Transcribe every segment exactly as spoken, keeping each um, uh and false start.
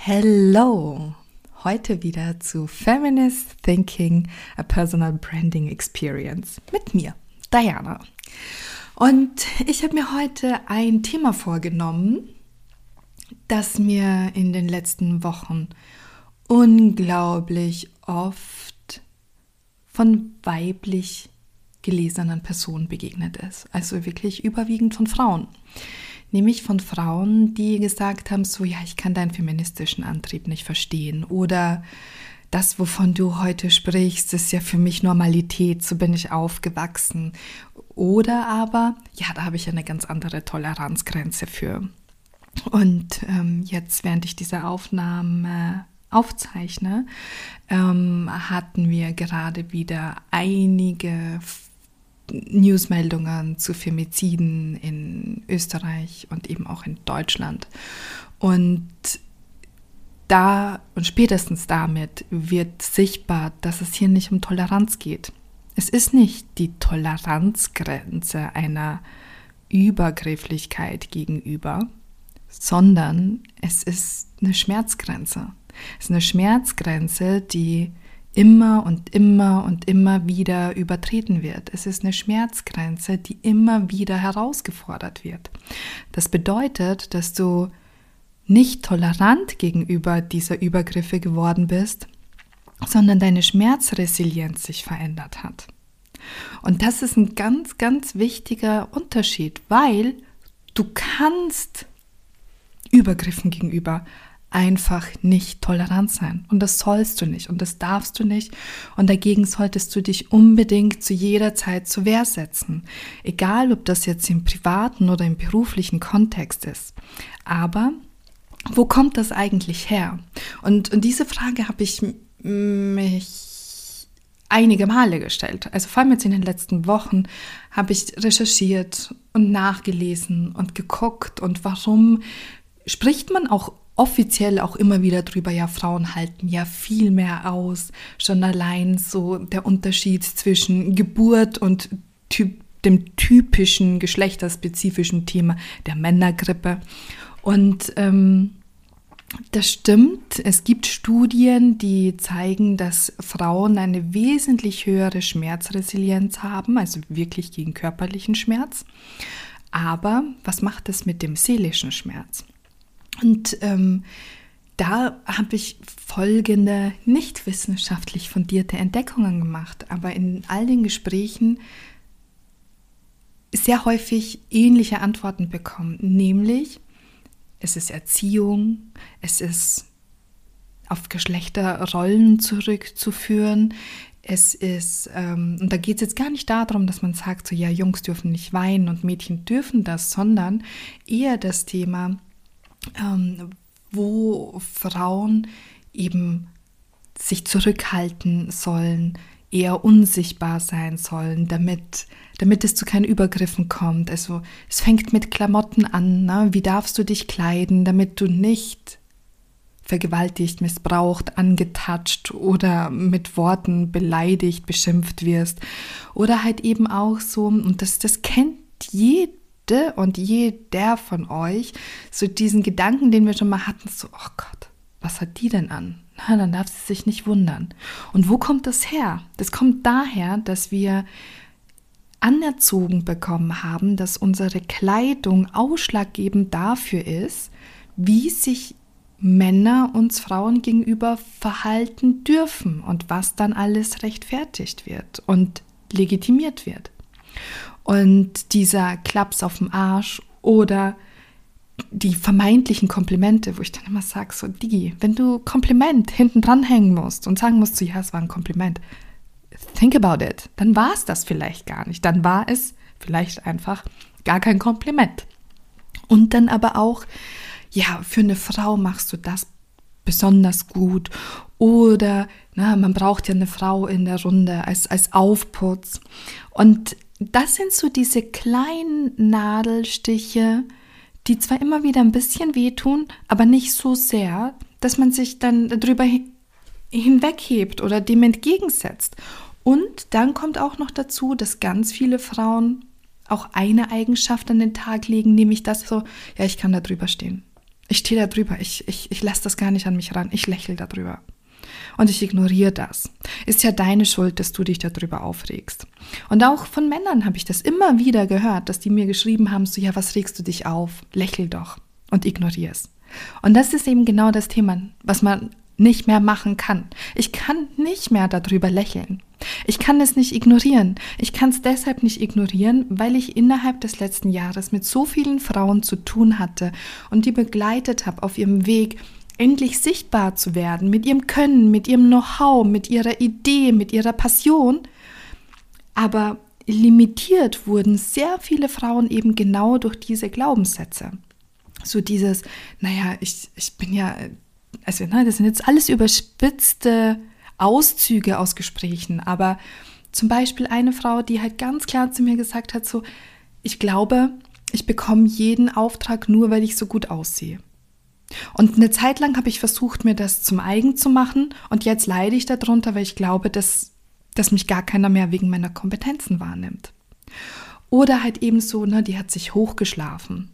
Hello! Heute wieder zu Feminist Thinking, a Personal Branding Experience mit mir, Diana. Und ich habe mir heute ein Thema vorgenommen, das mir in den letzten Wochen unglaublich oft von weiblich gelesenen Personen begegnet ist. Also wirklich überwiegend von Frauen. Nämlich von Frauen, die gesagt haben, so ja, ich kann deinen feministischen Antrieb nicht verstehen. Oder das, wovon du heute sprichst, ist ja für mich Normalität, so bin ich aufgewachsen. Oder aber, ja, da habe ich eine ganz andere Toleranzgrenze für. Und ähm, jetzt, während ich diese Aufnahme aufzeichne, ähm, hatten wir gerade wieder einige Newsmeldungen zu Femiziden in Österreich und eben auch in Deutschland. Und da und spätestens damit wird sichtbar, dass es hier nicht um Toleranz geht. Es ist nicht die Toleranzgrenze einer Übergrifflichkeit gegenüber, sondern es ist eine Schmerzgrenze. Es ist eine Schmerzgrenze, die immer und immer und immer wieder übertreten wird. Es ist eine Schmerzgrenze, die immer wieder herausgefordert wird. Das bedeutet, dass du nicht tolerant gegenüber dieser Übergriffe geworden bist, sondern deine Schmerzresilienz sich verändert hat. Und das ist ein ganz, ganz wichtiger Unterschied, weil du kannst Übergriffen gegenüber einfach nicht tolerant sein. Und das sollst du nicht und das darfst du nicht. Und dagegen solltest du dich unbedingt zu jeder Zeit zur Wehr setzen. Egal, ob das jetzt im privaten oder im beruflichen Kontext ist. Aber wo kommt das eigentlich her? Und, und diese Frage habe ich mich einige Male gestellt. Also vor allem jetzt in den letzten Wochen habe ich recherchiert und nachgelesen und geguckt. Und warum spricht man auch offiziell auch immer wieder drüber, ja, Frauen halten ja viel mehr aus. Schon allein so der Unterschied zwischen Geburt und typ, dem typischen geschlechterspezifischen Thema der Männergrippe. Und ähm, das stimmt. Es gibt Studien, die zeigen, dass Frauen eine wesentlich höhere Schmerzresilienz haben, also wirklich gegen körperlichen Schmerz. Aber was macht es mit dem seelischen Schmerz? Und ähm, da habe ich folgende nicht wissenschaftlich fundierte Entdeckungen gemacht, aber in all den Gesprächen sehr häufig ähnliche Antworten bekommen, nämlich es ist Erziehung, es ist auf Geschlechterrollen zurückzuführen, es ist, ähm, und da geht es jetzt gar nicht darum, dass man sagt, so ja, Jungs dürfen nicht weinen und Mädchen dürfen das, sondern eher das Thema, Ähm, wo Frauen eben sich zurückhalten sollen, eher unsichtbar sein sollen, damit, damit es zu keinen Übergriffen kommt. Also es fängt mit Klamotten an, ne? Wie darfst du dich kleiden, damit du nicht vergewaltigt, missbraucht, angetatscht oder mit Worten beleidigt, beschimpft wirst. Oder halt eben auch so, und das, das kennt jeder, und jeder von euch, so diesen Gedanken, den wir schon mal hatten, so, oh Gott, was hat die denn an? Na, dann darf sie sich nicht wundern. Und wo kommt das her? Das kommt daher, dass wir anerzogen bekommen haben, dass unsere Kleidung ausschlaggebend dafür ist, wie sich Männer uns Frauen gegenüber verhalten dürfen und was dann alles rechtfertigt wird und legitimiert wird. Und dieser Klaps auf dem Arsch oder die vermeintlichen Komplimente, wo ich dann immer sage, so Digi, wenn du Kompliment hinten dran hängen musst und sagen musst, so ja, es war ein Kompliment, think about it, dann war es das vielleicht gar nicht. Dann war es vielleicht einfach gar kein Kompliment. Und dann aber auch, ja, für eine Frau machst du das besonders gut oder na, man braucht ja eine Frau in der Runde als, als Aufputz. Und das sind so diese kleinen Nadelstiche, die zwar immer wieder ein bisschen wehtun, aber nicht so sehr, dass man sich dann darüber hinweghebt oder dem entgegensetzt. Und dann kommt auch noch dazu, dass ganz viele Frauen auch eine Eigenschaft an den Tag legen, nämlich das so, ja, ich kann da drüber stehen. Ich stehe da drüber, ich, ich, ich lasse das gar nicht an mich ran, ich lächle darüber. Und ich ignoriere das. Ist ja deine Schuld, dass du dich darüber aufregst. Und auch von Männern habe ich das immer wieder gehört, dass die mir geschrieben haben, so, ja, was regst du dich auf? Lächel doch und ignoriere es. Und das ist eben genau das Thema, was man nicht mehr machen kann. Ich kann nicht mehr darüber lächeln. Ich kann es nicht ignorieren. Ich kann es deshalb nicht ignorieren, weil ich innerhalb des letzten Jahres mit so vielen Frauen zu tun hatte und die begleitet habe auf ihrem Weg, endlich sichtbar zu werden, mit ihrem Können, mit ihrem Know-how, mit ihrer Idee, mit ihrer Passion. Aber limitiert wurden sehr viele Frauen eben genau durch diese Glaubenssätze. So dieses, naja, ich, ich bin ja, also ne, das sind jetzt alles überspitzte Auszüge aus Gesprächen, aber zum Beispiel eine Frau, die halt ganz klar zu mir gesagt hat, so, ich glaube, ich bekomme jeden Auftrag nur, weil ich so gut aussehe. Und eine Zeit lang habe ich versucht, mir das zum eigen zu machen und jetzt leide ich darunter, weil ich glaube, dass, dass mich gar keiner mehr wegen meiner Kompetenzen wahrnimmt. Oder halt eben so, ne, die hat sich hochgeschlafen.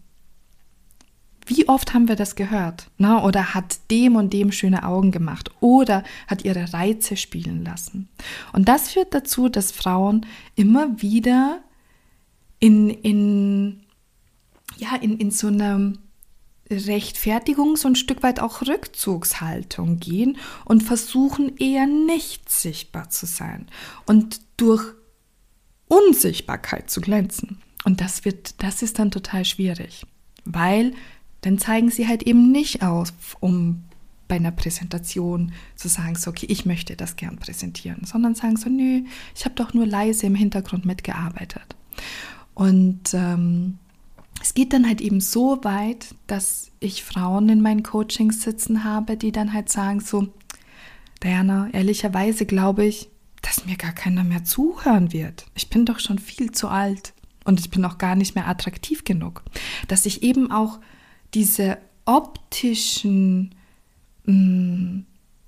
Wie oft haben wir das gehört? Ne? Oder hat dem und dem schöne Augen gemacht oder hat ihre Reize spielen lassen. Und das führt dazu, dass Frauen immer wieder in, in, ja, in, in so einer Rechtfertigung, so ein Stück weit auch Rückzugshaltung gehen und versuchen eher nicht sichtbar zu sein und durch Unsichtbarkeit zu glänzen. Und das wird, das ist dann total schwierig, weil dann zeigen sie halt eben nicht auf, um bei einer Präsentation zu sagen, so, okay, ich möchte das gern präsentieren, sondern sagen so, nö, ich habe doch nur leise im Hintergrund mitgearbeitet. Und ähm, es geht dann halt eben so weit, dass ich Frauen in meinen Coachings sitzen habe, die dann halt sagen so, Diana, ehrlicherweise glaube ich, dass mir gar keiner mehr zuhören wird. Ich bin doch schon viel zu alt und ich bin auch gar nicht mehr attraktiv genug. Dass ich eben auch diese optischen mh,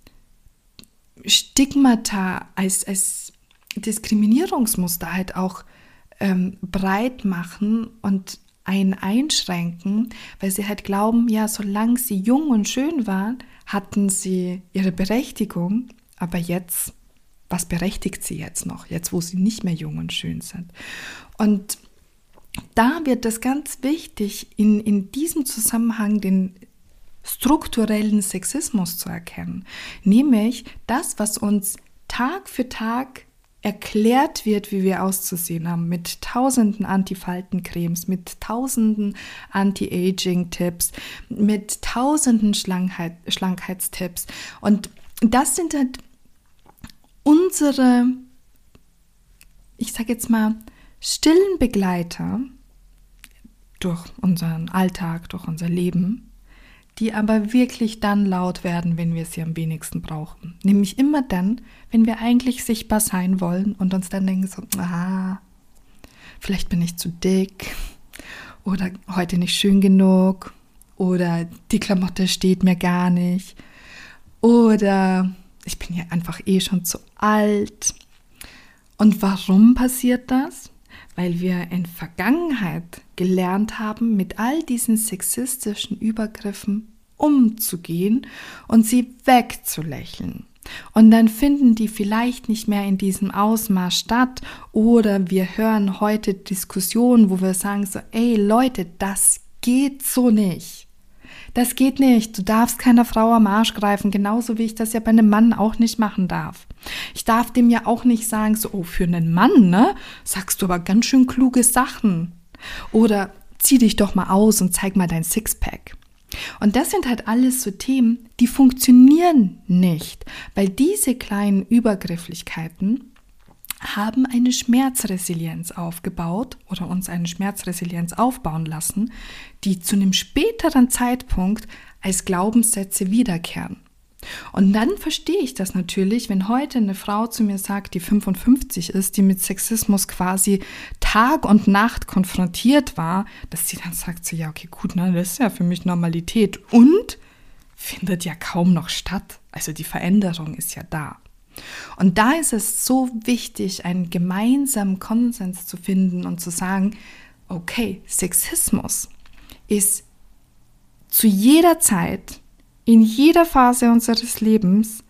Stigmata als, als Diskriminierungsmuster halt auch ähm, breit machen und einen einschränken, weil sie halt glauben, ja, solange sie jung und schön waren, hatten sie ihre Berechtigung, aber jetzt, was berechtigt sie jetzt noch, jetzt wo sie nicht mehr jung und schön sind? Und da wird es ganz wichtig, in, in diesem Zusammenhang den strukturellen Sexismus zu erkennen, nämlich das, was uns Tag für Tag erklärt wird, wie wir auszusehen haben, mit tausenden Antifaltencremes, mit tausenden Anti-Aging-Tipps, mit tausenden Schlankheit, Schlankheitstipps. Und das sind halt unsere, ich sage jetzt mal, stillen Begleiter durch unseren Alltag, durch unser Leben, die aber wirklich dann laut werden, wenn wir sie am wenigsten brauchen. Nämlich immer dann, wenn wir eigentlich sichtbar sein wollen und uns dann denken so, ah, vielleicht bin ich zu dick oder heute nicht schön genug oder die Klamotte steht mir gar nicht oder ich bin ja einfach eh schon zu alt. Und warum passiert das? Weil wir in Vergangenheit gelernt haben, mit all diesen sexistischen Übergriffen umzugehen und sie wegzulächeln. Und dann finden die vielleicht nicht mehr in diesem Ausmaß statt oder wir hören heute Diskussionen, wo wir sagen so, ey Leute, das geht so nicht. Das geht nicht. Du darfst keiner Frau am Arsch greifen, genauso wie ich das ja bei einem Mann auch nicht machen darf. Ich darf dem ja auch nicht sagen, so, oh, für einen Mann, ne, sagst du aber ganz schön kluge Sachen. Oder zieh dich doch mal aus und zeig mal dein Sixpack. Und das sind halt alles so Themen, die funktionieren nicht, weil diese kleinen Übergrifflichkeiten haben eine Schmerzresilienz aufgebaut oder uns eine Schmerzresilienz aufbauen lassen, die zu einem späteren Zeitpunkt als Glaubenssätze wiederkehren. Und dann verstehe ich das natürlich, wenn heute eine Frau zu mir sagt, die fünfundfünfzig ist, die mit Sexismus quasi Tag und Nacht konfrontiert war, dass sie dann sagt, so ja, okay, gut, ne, das ist ja für mich Normalität und findet ja kaum noch statt. Also die Veränderung ist ja da. Und da ist es so wichtig, einen gemeinsamen Konsens zu finden und zu sagen, okay, Sexismus ist zu jeder Zeit, in jeder Phase unseres Lebens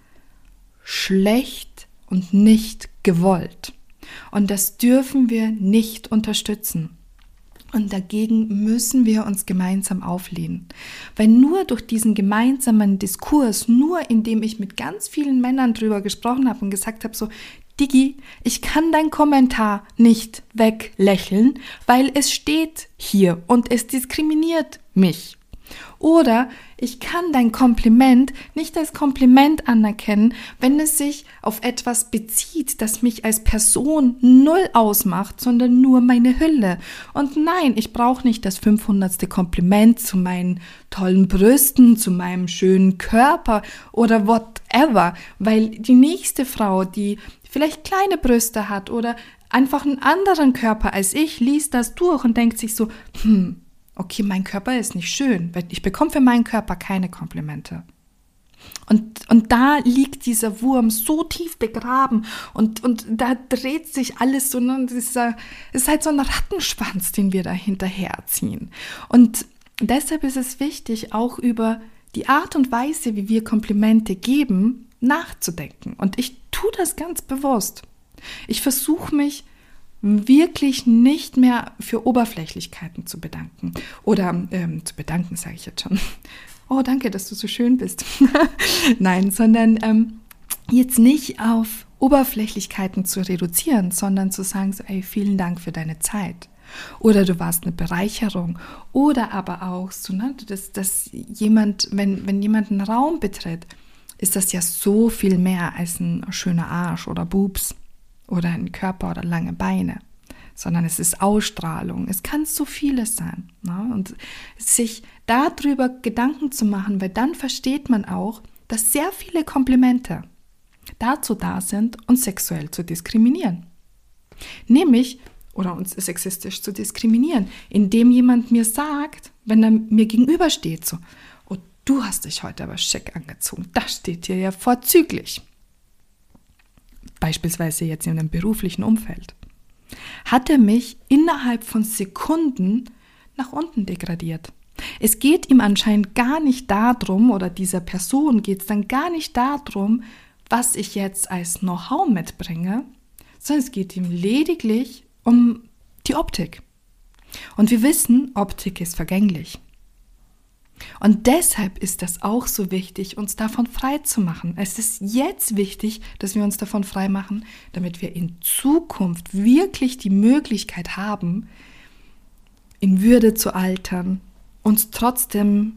schlecht und nicht gewollt. Und das dürfen wir nicht unterstützen. Und dagegen müssen wir uns gemeinsam auflehnen. Weil nur durch diesen gemeinsamen Diskurs, nur indem ich mit ganz vielen Männern drüber gesprochen habe und gesagt habe, so, Digi, ich kann dein Kommentar nicht weglächeln, weil es steht hier und es diskriminiert mich. Oder ich kann dein Kompliment nicht als Kompliment anerkennen, wenn es sich auf etwas bezieht, das mich als Person null ausmacht, sondern nur meine Hülle. Und nein, ich brauche nicht das fünfhundertste Kompliment zu meinen tollen Brüsten, zu meinem schönen Körper oder whatever, weil die nächste Frau, die vielleicht kleine Brüste hat oder einfach einen anderen Körper als ich, liest das durch und denkt sich so, hm, okay, mein Körper ist nicht schön, weil ich bekomme für meinen Körper keine Komplimente. Und, und da liegt dieser Wurm so tief begraben und, und da dreht sich alles so, ne, dieser, es ist halt so ein Rattenschwanz, den wir da hinterherziehen. Und deshalb ist es wichtig, auch über die Art und Weise, wie wir Komplimente geben, nachzudenken. Und ich tue das ganz bewusst. Ich versuche mich wirklich nicht mehr für Oberflächlichkeiten zu bedanken. Oder ähm, zu bedanken, sage ich jetzt schon. Oh, danke, dass du so schön bist. Nein, sondern ähm, jetzt nicht auf Oberflächlichkeiten zu reduzieren, sondern zu sagen, so, ey, vielen Dank für deine Zeit. Oder du warst eine Bereicherung. Oder aber auch so, ne, dass, dass jemand, wenn, wenn jemand einen Raum betritt, ist das ja so viel mehr als ein schöner Arsch oder Boobs. Oder ein Körper oder lange Beine, sondern es ist Ausstrahlung. Es kann so vieles sein. Ne? Und sich darüber Gedanken zu machen, weil dann versteht man auch, dass sehr viele Komplimente dazu da sind, uns sexuell zu diskriminieren. Nämlich, oder uns sexistisch zu diskriminieren, indem jemand mir sagt, wenn er mir gegenübersteht, so, oh, du hast dich heute aber schick angezogen, das steht dir ja vorzüglich. Beispielsweise jetzt in einem beruflichen Umfeld, hat er mich innerhalb von Sekunden nach unten degradiert. Es geht ihm anscheinend gar nicht darum, oder dieser Person geht es dann gar nicht darum, was ich jetzt als Know-how mitbringe, sondern es geht ihm lediglich um die Optik. Und wir wissen, Optik ist vergänglich. Und deshalb ist das auch so wichtig, uns davon frei zu machen. Es ist jetzt wichtig, dass wir uns davon frei machen, damit wir in Zukunft wirklich die Möglichkeit haben, in Würde zu altern, uns trotzdem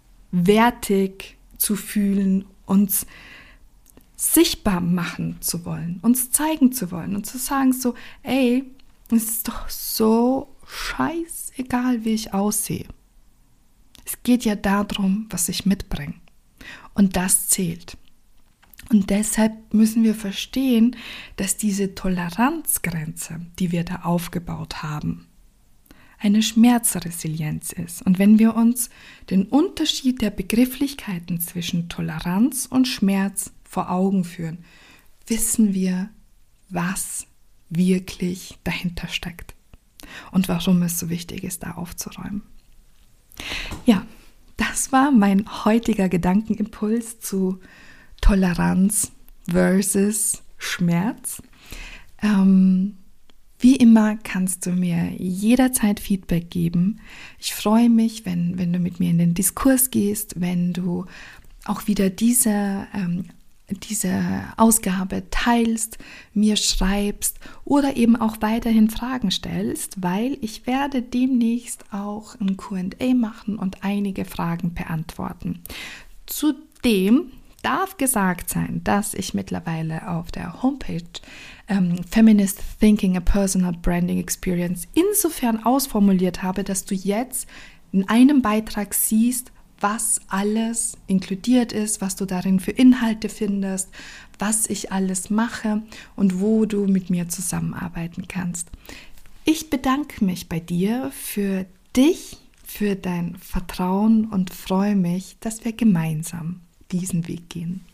wertig zu fühlen, uns sichtbar machen zu wollen, uns zeigen zu wollen und zu sagen so, ey, es ist doch so scheißegal, wie ich aussehe. Es geht ja darum, was ich mitbringe. Und das zählt. Und deshalb müssen wir verstehen, dass diese Toleranzgrenze, die wir da aufgebaut haben, eine Schmerzresilienz ist. Und wenn wir uns den Unterschied der Begrifflichkeiten zwischen Toleranz und Schmerz vor Augen führen, wissen wir, was wirklich dahinter steckt und warum es so wichtig ist, da aufzuräumen. Ja, das war mein heutiger Gedankenimpuls zu Toleranz versus Schmerz. Ähm, wie immer kannst du mir jederzeit Feedback geben. Ich freue mich, wenn, wenn du mit mir in den Diskurs gehst, wenn du auch wieder diese ähm, diese Ausgabe teilst, mir schreibst oder eben auch weiterhin Fragen stellst, weil ich werde demnächst auch ein Q und A machen und einige Fragen beantworten. Zudem darf gesagt sein, dass ich mittlerweile auf der Homepage ähm, Feminist Thinking, a Personal Branding Experience insofern ausformuliert habe, dass du jetzt in einem Beitrag siehst, was alles inkludiert ist, was du darin für Inhalte findest, was ich alles mache und wo du mit mir zusammenarbeiten kannst. Ich bedanke mich bei dir für dich, für dein Vertrauen und freue mich, dass wir gemeinsam diesen Weg gehen.